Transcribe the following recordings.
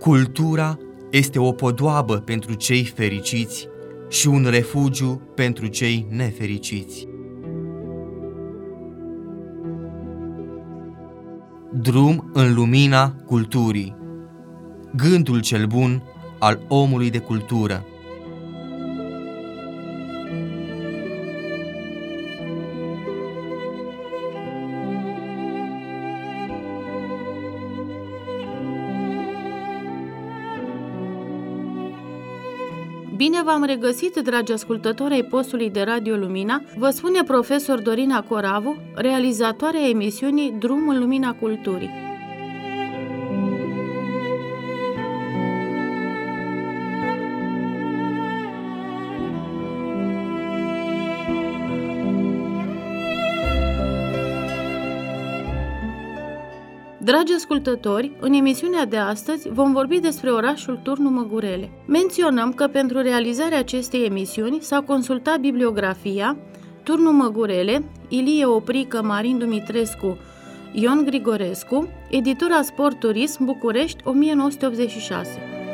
Cultura este o podoabă pentru cei fericiți și un refugiu pentru cei nefericiți. Drum în lumina culturii. Gândul cel bun al omului de cultură. Bine v-am regăsit, dragi ascultători ai postului de Radio Lumina, vă spune profesor Dorina Coravu, realizatoarea emisiunii Drum în lumina culturii. Dragi ascultători, în emisiunea de astăzi vom vorbi despre orașul Turnu Măgurele. Menționăm că pentru realizarea acestei emisiuni s-a consultat bibliografia Turnu Măgurele, Ilie Oprică, Marin Dumitrescu, Ion Grigorescu, editura Sport Turism, București, 1986.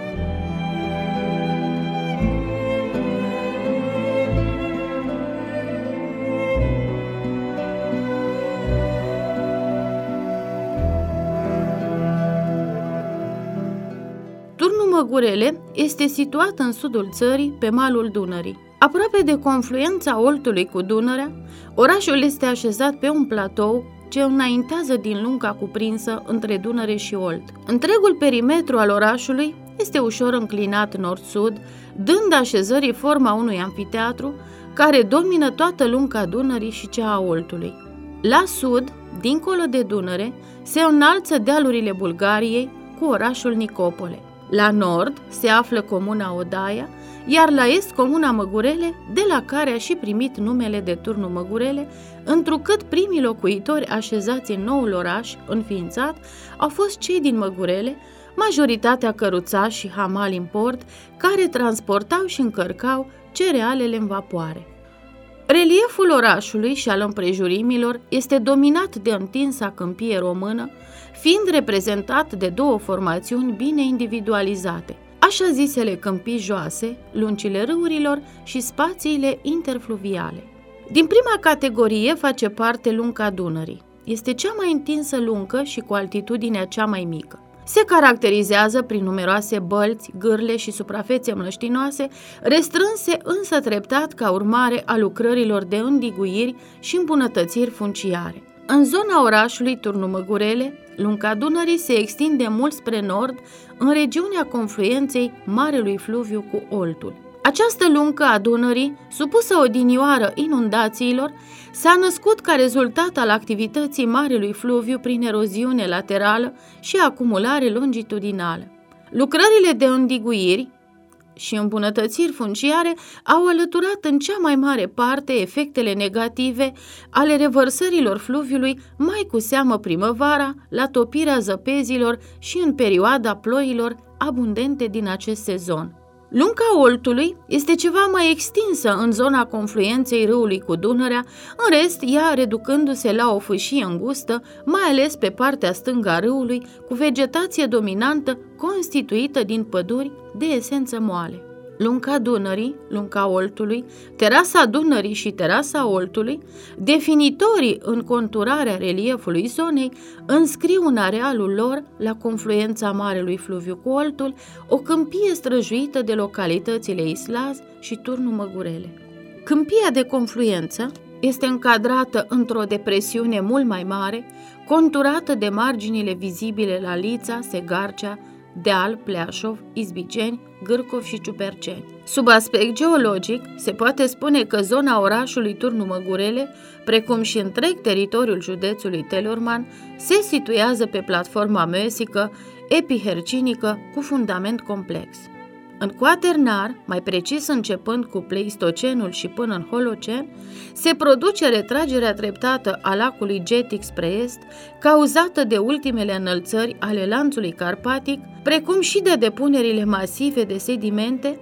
Turnu Măgurele este situat în sudul țării, pe malul Dunării. Aproape de confluența Oltului cu Dunărea, orașul este așezat pe un platou ce înaintează din lunga cuprinsă între Dunăre și Olt. Întregul perimetru al orașului este ușor înclinat nord-sud, dând așezării forma unui amfiteatru care domină toată lunga Dunării și cea a Oltului. La sud, dincolo de Dunăre, se înalță dealurile Bulgariei cu orașul Nicopole. La nord se află comuna Odaia, iar la est comuna Măgurele, de la care a și primit numele de Turnu Măgurele, întrucât primii locuitori așezați în noul oraș înființat au fost cei din Măgurele, majoritatea căruțași și hamali în port, care transportau și încărcau cerealele în vapoare. Relieful orașului și al împrejurimilor este dominat de întinsa câmpie română, fiind reprezentat de două formațiuni bine individualizate, așa zisele câmpii joase, lungile râurilor și spațiile interfluviale. Din prima categorie face parte lunga Dunării. Este cea mai întinsă lungă și cu altitudinea cea mai mică. Se caracterizează prin numeroase bălți, gârle și suprafețe mlăștinoase, restrânse însă treptat ca urmare a lucrărilor de îndiguiri și îmbunătățiri funciare. În zona orașului Turnu Măgurele, lunga Dunării se extinde mult spre nord, în regiunea confluenței Marelui Fluviu cu Oltul. Această lungă a Dunării, supusă odinioară inundațiilor, s-a născut ca rezultat al activității Marelui Fluviu prin eroziune laterală și acumulare longitudinală. Lucrările de îndiguiri și îmbunătățiri funciare au alăturat în cea mai mare parte efectele negative ale revărsărilor fluviului, mai cu seamă primăvara, la topirea zăpezilor și în perioada ploilor abundente din acest sezon. Lunga Oltului este ceva mai extinsă în zona confluenței râului cu Dunărea, în rest ea reducându-se la o fâșie îngustă, mai ales pe partea stângă a râului, cu vegetație dominantă constituită din păduri de esență moale. Lunga Dunării, lunga Oltului, terasa Dunării și terasa Oltului, definitorii în conturarea reliefului zonei, înscriu în arealul lor, la confluența Marelui Fluviu cu Oltul, o câmpie străjuită de localitățile Islaz și Turnu Măgurele. Câmpia de confluență este încadrată într-o depresiune mult mai mare, conturată de marginile vizibile la Lița, Segarcea, Deal, Pleașov, Izbigeni, Gârcov și Ciuperceni. Sub aspect geologic, se poate spune că zona orașului Turnu Măgurele, precum și întreg teritoriul județului Teleorman, se situează pe platforma mesică, epihercinică, cu fundament complex. În Quaternar, mai precis începând cu Pleistocenul și până în Holocen, se produce retragerea treptată a lacului Getic spre est, cauzată de ultimele înălțări ale lanțului carpatic, precum și de depunerile masive de sedimente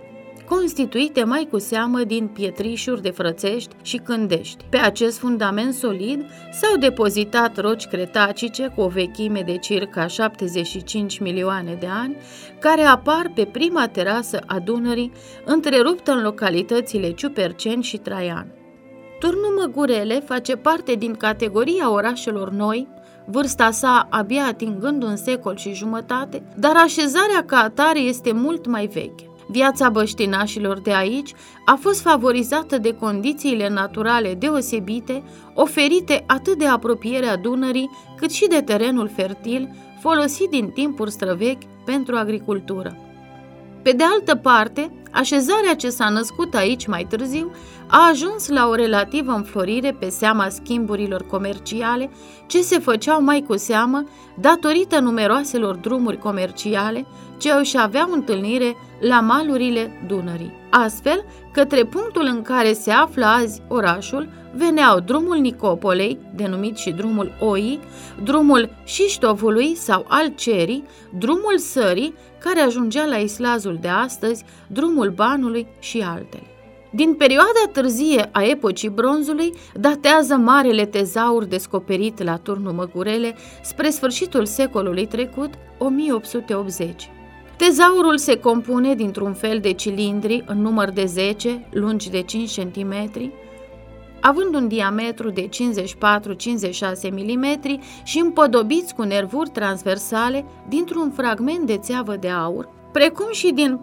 constituite mai cu seamă din pietrișuri de frățești și cândești. Pe acest fundament solid s-au depozitat roci cretacice cu o vechime de circa 75 milioane de ani, care apar pe prima terasă a Dunării, întreruptă în localitățile Ciuperceni și Traian. Turnul Măgurele face parte din categoria orașelor noi, vârsta sa abia atingând un secol și jumătate, dar așezarea ca atare este mult mai veche. Viața băștinașilor de aici a fost favorizată de condițiile naturale deosebite, oferite atât de apropierea Dunării, cât și de terenul fertil, folosit din timpuri străvechi pentru agricultură. Pe de altă parte, așezarea ce s-a născut aici mai târziu a ajuns la o relativă înflorire pe seama schimburilor comerciale ce se făceau mai cu seamă datorită numeroaselor drumuri comerciale ce își aveau întâlnire la malurile Dunării. Astfel, către punctul în care se află azi orașul, veneau drumul Nicopolei, denumit și drumul Oii, drumul Șiștovului sau al Cerii, drumul Sării, care ajungea la Islazul de astăzi, drumul Banului și altele. Din perioada târzie a epocii bronzului datează marele tezaur descoperit la Turnul Măgurele spre sfârșitul secolului trecut, 1880. Tezaurul se compune dintr-un fel de cilindri în număr de 10, lungi de 5 cm, având un diametru de 54-56 mm și împodobiți cu nervuri transversale dintr-un fragment de țeavă de aur, precum și din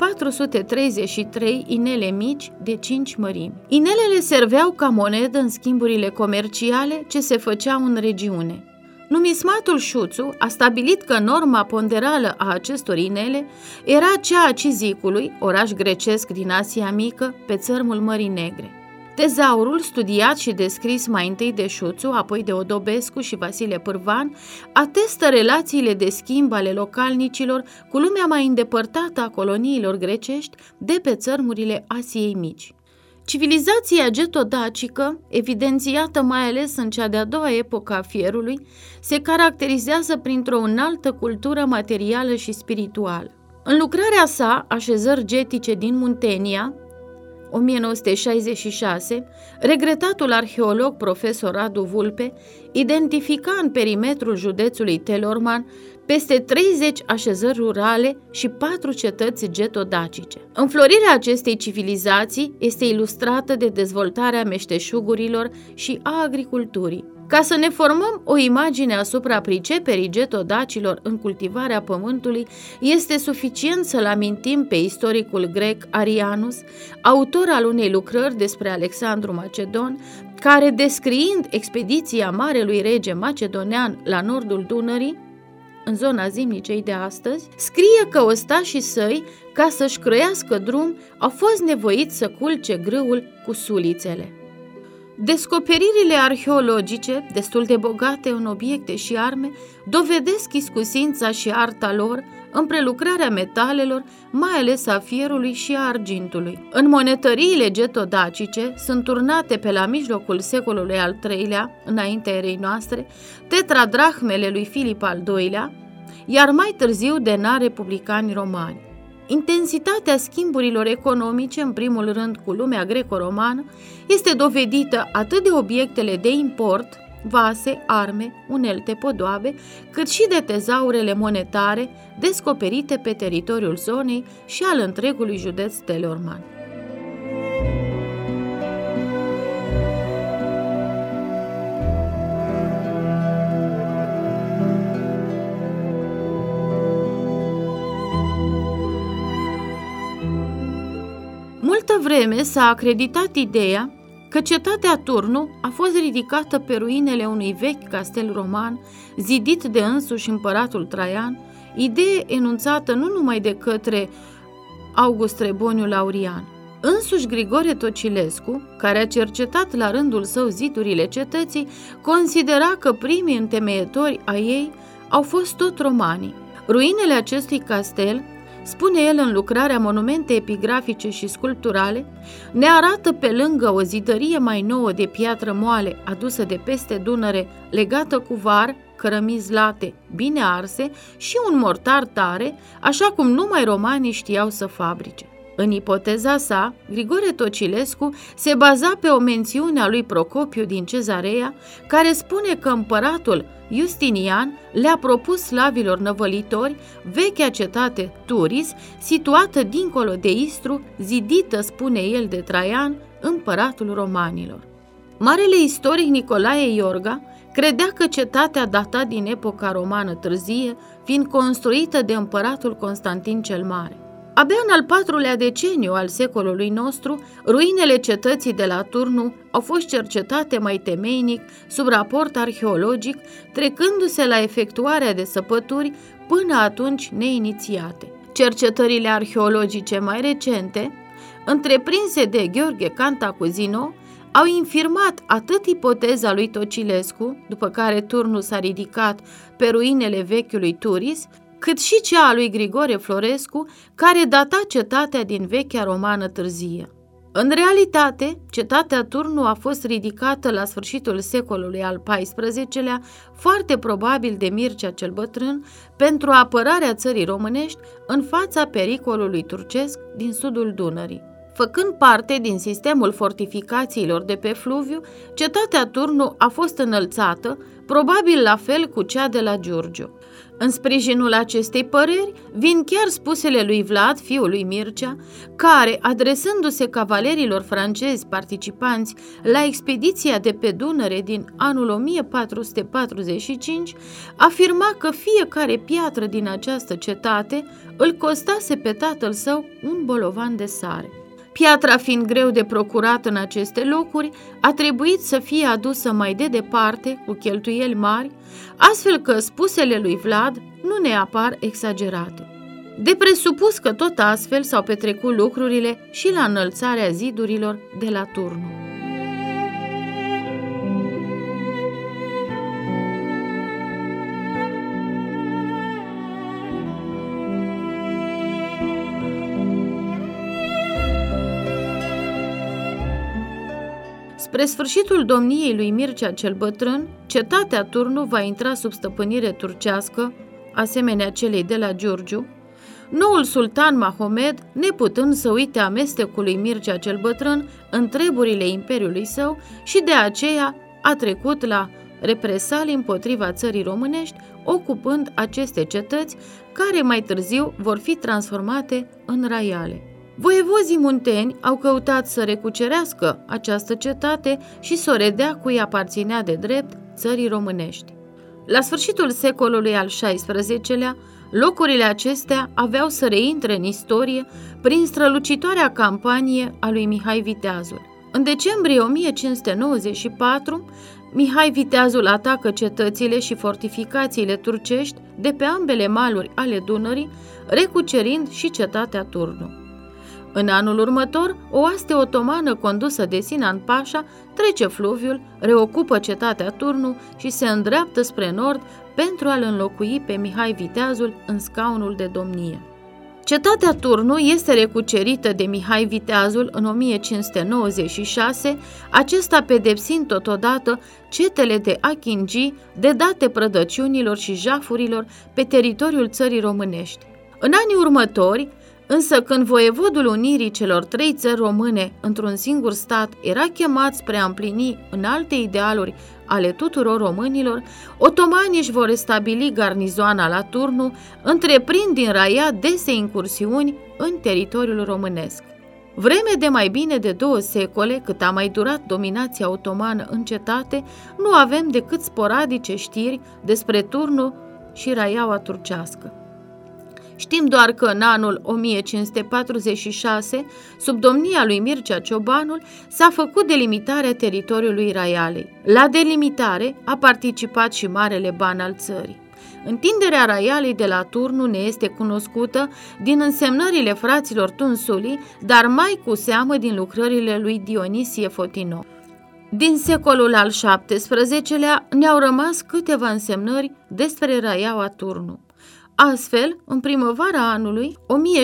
433 inele mici de 5 mărimi. Inelele serveau ca monedă în schimburile comerciale ce se făceau în regiune. Numismatul Șuțu a stabilit că norma ponderală a acestor inele era cea a Cizicului, oraș grecesc din Asia Mică, pe țărmul Mării Negre. Tezaurul, studiat și descris mai întâi de Șuțu, apoi de Odobescu și Vasile Pârvan, atestă relațiile de schimb ale localnicilor cu lumea mai îndepărtată a coloniilor grecești de pe țărmurile Asiei Mici. Civilizația getodacică, evidențiată mai ales în cea de-a doua epocă a fierului, se caracterizează printr-o înaltă cultură materială și spirituală. În lucrarea sa, Așezări getice din Muntenia, 1966, regretatul arheolog profesor Radu Vulpe identifica în perimetrul județului Telorman peste 30 așezări rurale și 4 cetăți getodacice. Înflorirea acestei civilizații este ilustrată de dezvoltarea meșteșugurilor și a agriculturii. Ca să ne formăm o imagine asupra priceperii getodacilor în cultivarea pământului, este suficient să-l amintim pe istoricul grec Arianus, autor al unei lucrări despre Alexandru Macedon, care, descriind expediția marelui rege macedonean la nordul Dunării, în zona Zimnicei de astăzi, scrie că ostașii săi, ca să-și croiască drum, au fost nevoiți să culce grâul cu sulițele. Descoperirile arheologice, destul de bogate în obiecte și arme, dovedesc iscusința și arta lor în prelucrarea metalelor, mai ales a fierului și a argintului. În monetăriile getodacice sunt turnate pe la mijlocul secolului al III-lea, înaintea erei noastre, tetradrahmele lui Filip al II-lea, iar mai târziu denari republicani romani. Intensitatea schimburilor economice, în primul rând cu lumea greco-romană, este dovedită atât de obiectele de import, vase, arme, unelte, podoabe, cât și de tezaurele monetare descoperite pe teritoriul zonei și al întregului județ Telorman. Multă vreme s-a acreditat ideea că cetatea Turnu a fost ridicată pe ruinele unui vechi castel roman, zidit de însuși împăratul Traian, idee enunțată nu numai de către August Treboniu Laurian. Însuși Grigore Tocilescu, care a cercetat la rândul său zidurile cetății, considera că primii întemeietori ai ei au fost tot romanii. Ruinele acestui castel, spune el în lucrarea Monumente epigrafice și sculpturale, ne arată pe lângă o zidărie mai nouă de piatră moale adusă de peste Dunăre, legată cu var, cărămizi late, bine arse și un mortar tare, așa cum numai romanii știau să fabrice. În ipoteza sa, Grigore Tocilescu se baza pe o mențiune a lui Procopiu din Cezarea, care spune că împăratul Justinian le-a propus slavilor năvălitori vechea cetate Turis, situată dincolo de Istru, zidită, spune el, de Traian, împăratul romanilor. Marele istoric Nicolae Iorga credea că cetatea data din epoca romană târzie, fiind construită de împăratul Constantin cel Mare. Abia în al IV-lea deceniu al secolului nostru, ruinele cetății de la Turnu au fost cercetate mai temeinic sub raport arheologic, trecându-se la efectuarea de săpături până atunci neinițiate. Cercetările arheologice mai recente, întreprinse de Gheorghe Cantacuzino, au infirmat atât ipoteza lui Tocilescu, după care Turnu s-a ridicat pe ruinele vechiului Turis, cât și cea a lui Grigore Florescu, care data cetatea din vechea romană târzie. În realitate, cetatea Turnu a fost ridicată la sfârșitul secolului al XIV-lea, foarte probabil de Mircea cel Bătrân, pentru apărarea țării românești în fața pericolului turcesc din sudul Dunării. Făcând parte din sistemul fortificațiilor de pe fluviu, cetatea Turnu a fost înălțată, probabil la fel cu cea de la Giurgiu. În sprijinul acestei păreri vin chiar spusele lui Vlad, fiul lui Mircea, care, adresându-se cavalerilor francezi participanți la expediția de pe Dunăre din anul 1445, afirma că fiecare piatră din această cetate îl costase pe tatăl său un bolovan de sare. Piatra, fiind greu de procurat în aceste locuri, a trebuit să fie adusă mai de departe, cu cheltuieli mari, astfel că spusele lui Vlad nu ne apar exagerate. De presupus că tot astfel s-au petrecut lucrurile și la înălțarea zidurilor de la Turnu. Spre sfârșitul domniei lui Mircea cel Bătrân, cetatea Turnu va intra sub stăpânire turcească, asemenea celei de la Giurgiu, noul sultan Mahomed, neputând să uite amestecul lui Mircea cel Bătrân în treburile imperiului său, și de aceea a trecut la represalii împotriva țării românești, ocupând aceste cetăți, care mai târziu vor fi transformate în raiale. Voievozii munteni au căutat să recucerească această cetate și să o redea cui aparținea de drept țării românești. La sfârșitul secolului al XVI-lea, locurile acestea aveau să reintre în istorie prin strălucitoarea campanie a lui Mihai Viteazul. În decembrie 1594, Mihai Viteazul atacă cetățile și fortificațiile turcești de pe ambele maluri ale Dunării, recucerind și cetatea Turnu. În anul următor, o oaste otomană condusă de Sinan Pașa trece fluviul, reocupă cetatea Turnu și se îndreaptă spre nord pentru a-l înlocui pe Mihai Viteazul în scaunul de domnie. Cetatea Turnu este recucerită de Mihai Viteazul în 1596, acesta pedepsind totodată cetele de Achingii dedate prădăciunilor și jafurilor pe teritoriul țării românești. În anii următori, însă, când voievodul unirii celor trei țări române într-un singur stat era chemat spre a împlini înalte idealuri ale tuturor românilor, otomanii își vor restabili garnizoana la Turnu, întreprind din raia dese incursiuni în teritoriul românesc. Vreme de mai bine de 2 secole, cât a mai durat dominația otomană în cetate, nu avem decât sporadice știri despre Turnu și raiaua turcească. Știm doar că în anul 1546, sub domnia lui Mircea Ciobanul, s-a făcut delimitarea teritoriului Raialei. La delimitare a participat și Marele Ban al țării. Întinderea Raialei de la Turnu ne este cunoscută din însemnările fraților Tunsuli, dar mai cu seamă din lucrările lui Dionisie Fotino. Din secolul al XVII-lea ne-au rămas câteva însemnări despre raiaua Turnu. Astfel, în primăvara anului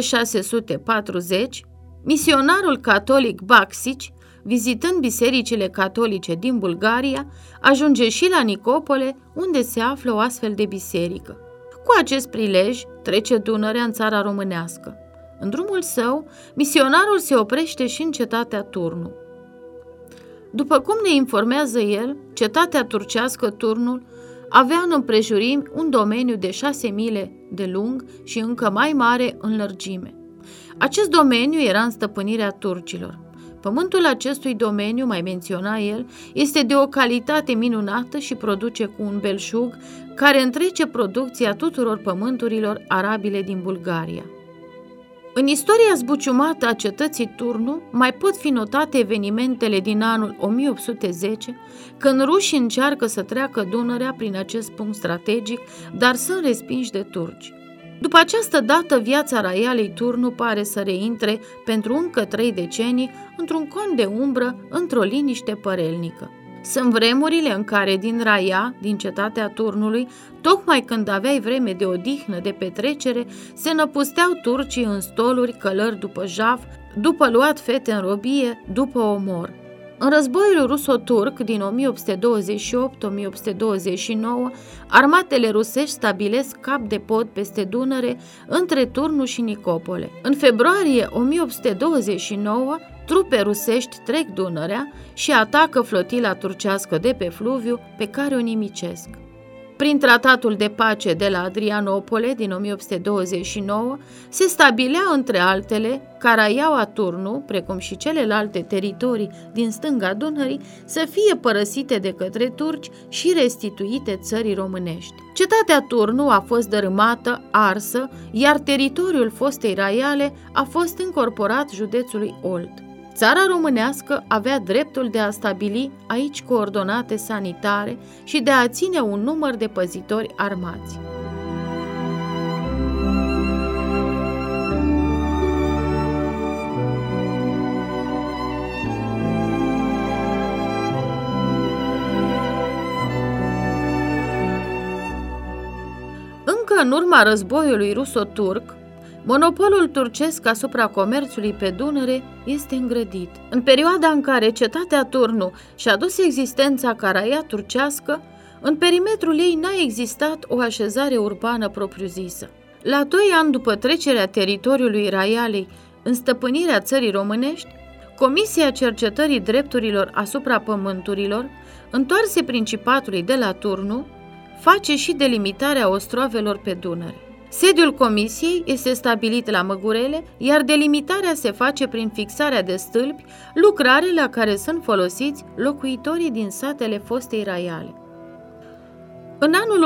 1640, misionarul catolic Baxici, vizitând bisericile catolice din Bulgaria, ajunge și la Nicopole, unde se află o astfel de biserică. Cu acest prilej trece Dunărea în țara românească. În drumul său, misionarul se oprește și în cetatea Turnu. După cum ne informează el, cetatea turcească Turnul avea în împrejurimi un domeniu de 6 mile de lung și încă mai mare în lărgime. Acest domeniu era în stăpânirea turcilor. Pământul acestui domeniu, mai menționa el, este de o calitate minunată și produce cu un belșug care întrece producția tuturor pământurilor arabile din Bulgaria. În istoria zbuciumată a cetății Turnu mai pot fi notate evenimentele din anul 1810, când rușii încearcă să treacă Dunărea prin acest punct strategic, dar sunt respinși de turci. După această dată, viața raialei Turnu pare să reintre pentru încă 3 decenii într-un con de umbră, într-o liniște părelnică. Sunt vremurile în care din Raia, din cetatea Turnului, tocmai când aveai vreme de odihnă, de petrecere, se năpusteau turcii în stoluri, călări după jaf, după luat fete în robie, după omor. În războiul ruso-turc din 1828-1829, armatele rusești stabilesc cap de pod peste Dunăre între Turnu și Nicopole. În februarie 1829, trupe rusești trec Dunărea și atacă flotila turcească de pe fluviu, pe care o nimicesc. Prin tratatul de pace de la Adrianopole din 1829 se stabilea, între altele, ca Raiaua Turnu, precum și celelalte teritorii din stânga Dunării, să fie părăsite de către turci și restituite țării românești. Cetatea Turnu a fost dărâmată, arsă, iar teritoriul fostei Raiale a fost încorporat județului Olt. Țara românească avea dreptul de a stabili aici coordonate sanitare și de a ține un număr de păzitori armați. Încă în urma războiului ruso-turc, monopolul turcesc asupra comerțului pe Dunăre este îngrădit. În perioada în care cetatea Turnu și-a dus existența ca raia turcească, în perimetrul ei n-a existat o așezare urbană propriu-zisă. La 2 ani după trecerea teritoriului Raialei în stăpânirea țării românești, Comisia Cercetării Drepturilor asupra Pământurilor, întoarse Principatului de la Turnu, face și delimitarea ostroavelor pe Dunăre. Sediul comisiei este stabilit la Măgurele, iar delimitarea se face prin fixarea de stâlpi, lucrare la care sunt folosiți locuitorii din satele fostei Raiale. În anul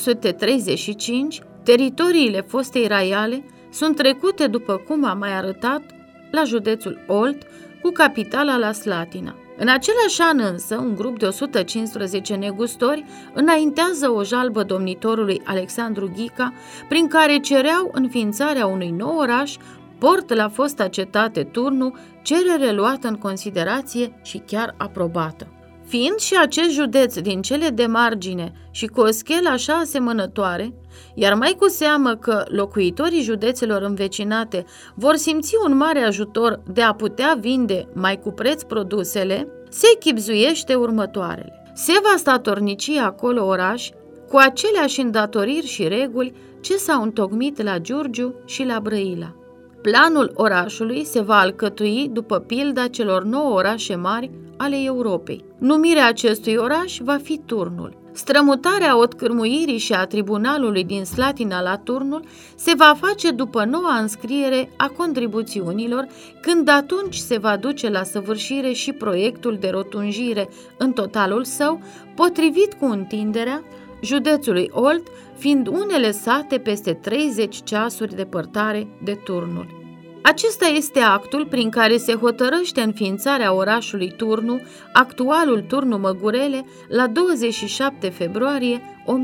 1835, teritoriile fostei Raiale sunt trecute, după cum am mai arătat, la județul Olt, cu capitala la Slatina. În același an însă, un grup de 115 negustori înaintează o jalbă domnitorului Alexandru Ghica, prin care cereau înființarea unui nou oraș, port la fosta cetate Turnu, cerere luată în considerație și chiar aprobată. Fiind și acest județ din cele de margine și cu o schelă așa asemănătoare, iar mai cu seamă că locuitorii județelor învecinate vor simți un mare ajutor de a putea vinde mai cu preț produsele, se chibzuiește următoarele. Se va statornici acolo oraș cu aceleași îndatoriri și reguli ce s-au întocmit la Giurgiu și la Brăila. Planul orașului se va alcătui după pilda celor 9 orașe mari ale Europei. Numirea acestui oraș va fi Turnul. Strămutarea otcârmuirii și a tribunalului din Slatina la Turnul se va face după noua înscriere a contribuțiunilor, când atunci se va duce la săvârșire și proiectul de rotunjire în totalul său, potrivit cu întinderea județului Olt, fiind unele sate peste 30 ceasuri depărtare de Turnul. Acesta este actul prin care se hotărăște înființarea orașului Turnu, actualul Turnu Măgurele, la 27 februarie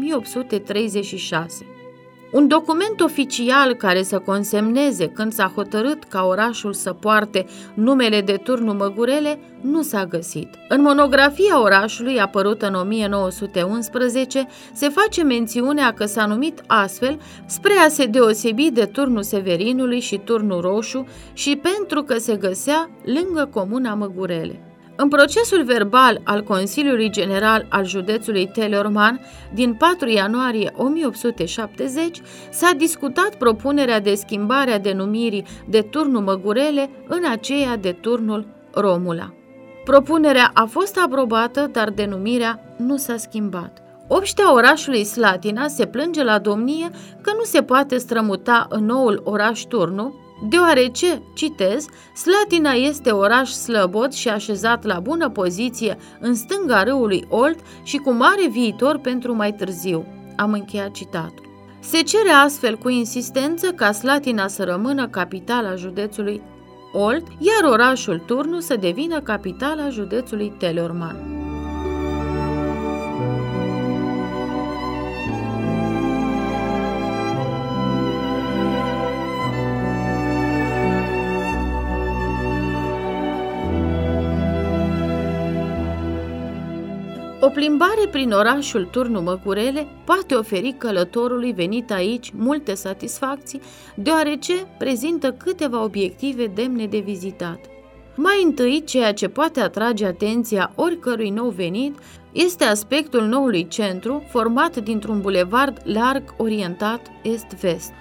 1836. Un document oficial care să consemneze când s-a hotărât ca orașul să poarte numele de Turnu Măgurele nu s-a găsit. În monografia orașului, apărută în 1911, se face mențiunea că s-a numit astfel spre a se deosebi de Turnul Severinului și Turnul Roșu și pentru că se găsea lângă comuna Măgurele. În procesul verbal al Consiliului General al județului Teleorman din 4 ianuarie 1870 s-a discutat propunerea de schimbare a denumirii de turnul Măgurele în aceea de turnul Romula. Propunerea a fost aprobată, dar denumirea nu s-a schimbat. Obștea orașului Slatina se plânge la domnie că nu se poate strămuta în noul oraș Turnu, deoarece, citez, Slatina este oraș slăbod și așezat la bună poziție în stânga râului Olt și cu mare viitor pentru mai târziu. Am încheiat citatul. Se cere astfel cu insistență ca Slatina să rămână capitala județului Olt, iar orașul Turnu să devină capitala județului Teleorman. O plimbare prin orașul Turnu Măgurele poate oferi călătorului venit aici multe satisfacții, deoarece prezintă câteva obiective demne de vizitat. Mai întâi, ceea ce poate atrage atenția oricărui nou venit este aspectul noului centru, format dintr-un bulevard larg orientat est-vest.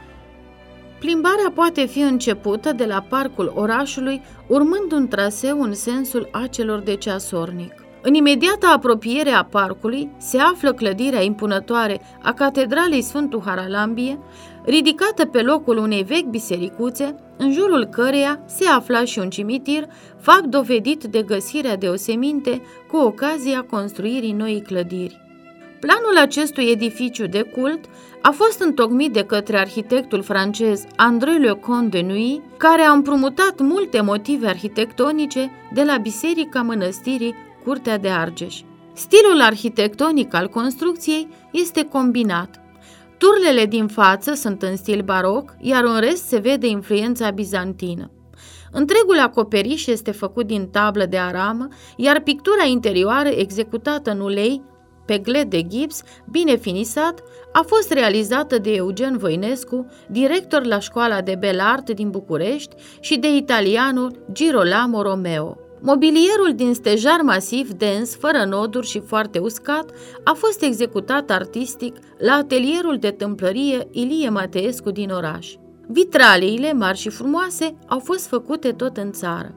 Plimbarea poate fi începută de la parcul orașului, urmând un traseu în sensul acelor de ceasornic. În imediată apropiere a parcului se află clădirea impunătoare a Catedralei Sfântul Haralambie, ridicată pe locul unei vechi bisericuțe, în jurul căreia se afla și un cimitir, fapt dovedit de găsirea de oseminte cu ocazia construirii noii clădiri. Planul acestui edificiu de cult a fost întocmit de către arhitectul francez André Lecomte de Nuit, care a împrumutat multe motive arhitectonice de la Biserica Mănăstirii Curtea de Argeș. Stilul arhitectonic al construcției este combinat. Turlele din față sunt în stil baroc, iar în rest se vede influența bizantină. Întregul acoperiș este făcut din tablă de aramă, iar pictura interioară executată în ulei, pe gled de gips, bine finisat, a fost realizată de Eugen Voinescu, director la Școala de Bel Art din București, și de italianul Girolamo Romeo. Mobilierul din stejar masiv, dens, fără noduri și foarte uscat, a fost executat artistic la atelierul de tâmplărie Ilie Mateescu din oraș. Vitraliile mari și frumoase au fost făcute tot în țară.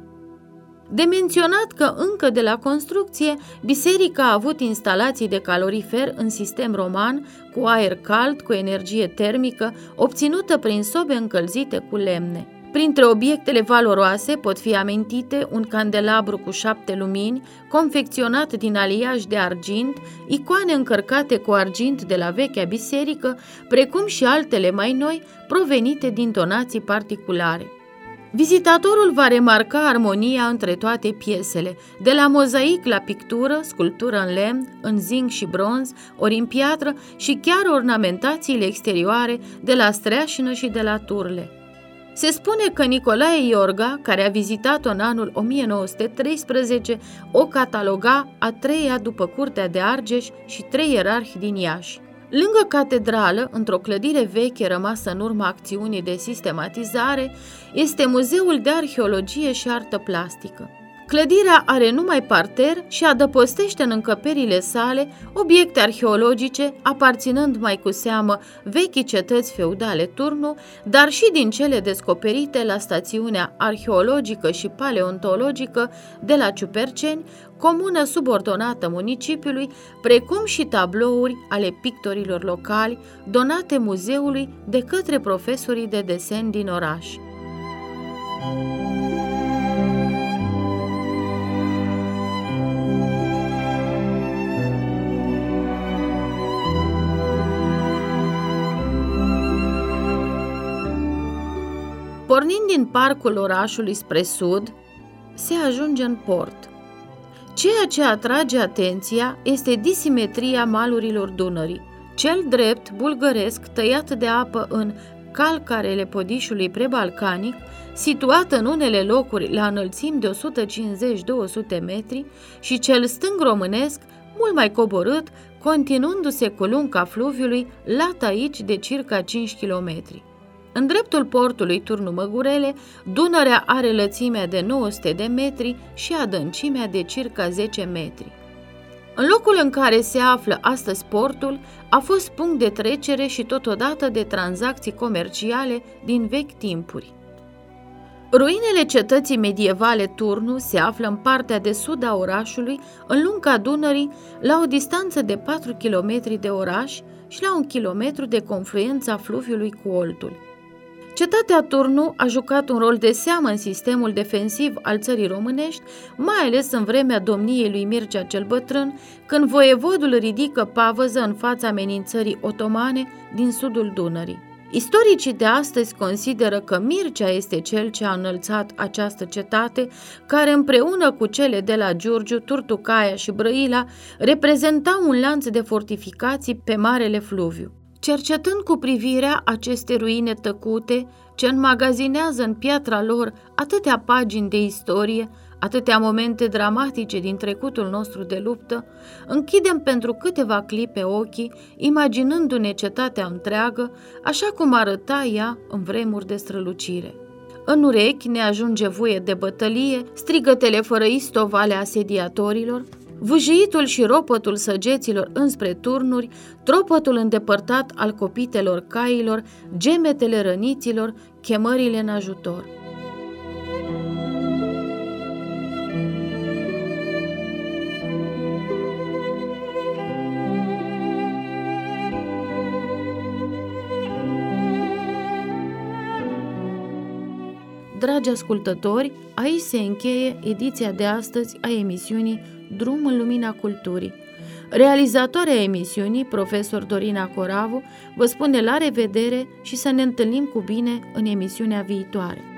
De menționat că încă de la construcție, biserica a avut instalații de calorifer în sistem roman, cu aer cald, cu energie termică, obținută prin sobe încălzite cu lemne. Printre obiectele valoroase pot fi amintite un candelabru cu 7 lumini, confecționat din aliaj de argint, icoane încărcate cu argint de la vechea biserică, precum și altele mai noi, provenite din donații particulare. Vizitatorul va remarca armonia între toate piesele, de la mozaic la pictură, sculptură în lemn, în zinc și bronz, ori în piatră și chiar ornamentațiile exterioare, de la streașină și de la turle. Se spune că Nicolae Iorga, care a vizitat-o în anul 1913, o cataloga a treia după Curtea de Argeș și 3 ierarhi din Iași. Lângă catedrală, într-o clădire veche rămasă în urma acțiunii de sistematizare, este Muzeul de Arheologie și Artă Plastică. Clădirea are numai parter și adăpostește în încăperile sale obiecte arheologice, aparținând mai cu seamă vechii cetăți feudale Turnu, dar și din cele descoperite la stațiunea arheologică și paleontologică de la Ciuperceni, comună subordonată municipiului, precum și tablouri ale pictorilor locali donate muzeului de către profesorii de desen din oraș. Pornind din parcul orașului spre sud, se ajunge în port. Ceea ce atrage atenția este disimetria malurilor Dunării. Cel drept, bulgăresc, tăiat de apă în calcarele podișului prebalcanic, situat în unele locuri la înălțimi de 150-200 metri, și cel stâng românesc, mult mai coborât, continuându-se cu lunga fluviului, lat aici de circa 5 km. În dreptul portului Turnu Măgurele, Dunărea are lățimea de 900 de metri și adâncimea de circa 10 metri. În locul în care se află astăzi portul, a fost punct de trecere și totodată de tranzacții comerciale din vechi timpuri. Ruinele cetății medievale Turnu se află în partea de sud a orașului, în lunga Dunării, la o distanță de 4 km de oraș și la 1 km de confluența fluviului cu Oltul. Cetatea Turnu a jucat un rol de seamă în sistemul defensiv al țării românești, mai ales în vremea domniei lui Mircea cel Bătrân, când voievodul ridică pavăză în fața amenințării otomane din sudul Dunării. Istoricii de astăzi consideră că Mircea este cel ce a înălțat această cetate, care împreună cu cele de la Giurgiu, Turtucaia și Brăila reprezentau un lanț de fortificații pe Marele Fluviu. Cercetând cu privirea aceste ruine tăcute, ce înmagazinează în piatra lor atâtea pagini de istorie, atâtea momente dramatice din trecutul nostru de luptă, închidem pentru câteva clipe ochii, imaginându-ne cetatea întreagă, așa cum arăta ea în vremuri de strălucire. În urechi ne ajunge vuie de bătălie, strigătele fără istov ale asediatorilor, vâjâitul și ropătul săgeților înspre turnuri, tropătul îndepărtat al copitelor cailor, gemetele răniților, chemările în ajutor. Dragi ascultători, aici se încheie ediția de astăzi a emisiunii Drum în lumina culturii. Realizatoarea emisiunii, profesor Dorina Coravu, vă spune la revedere și să ne întâlnim cu bine în emisiunea viitoare.